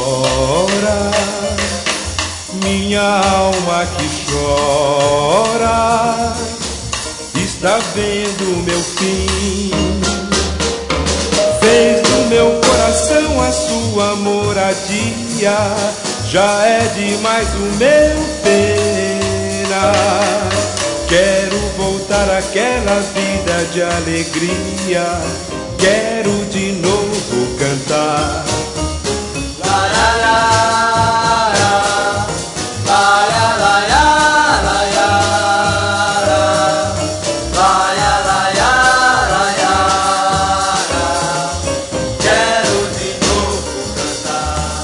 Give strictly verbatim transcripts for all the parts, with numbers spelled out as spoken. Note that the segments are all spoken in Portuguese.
embora, minha alma que chora está vendo meu fim. Fez do meu coração a sua moradia, já é demais o meu pena. Quero voltar àquela vida de alegria, quero de novo cantar. La la la la, la la la la la, la la la la la, quero de novo cantar.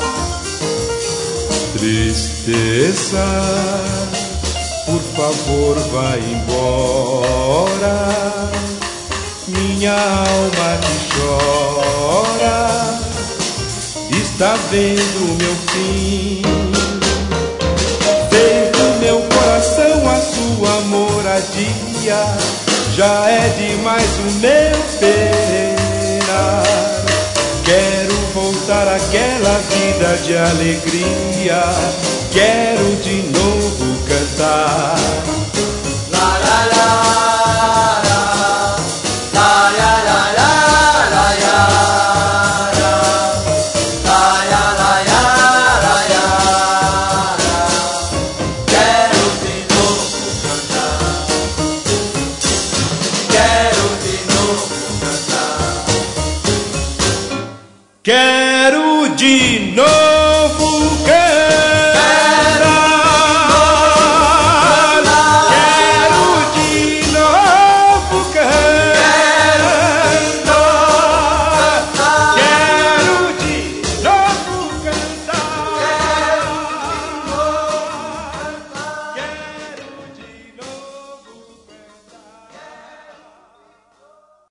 Tristeza, por favor, vai embora, minha alma que chora está vendo meu fim. Fez do meu coração a sua moradia, já é demais o meu pena. Quero voltar àquela vida de alegria, quero de novo cantar. La la la la, la la la la la, la la la la la, quero de novo cantar, quero de novo cantar, Quero de novo cantar.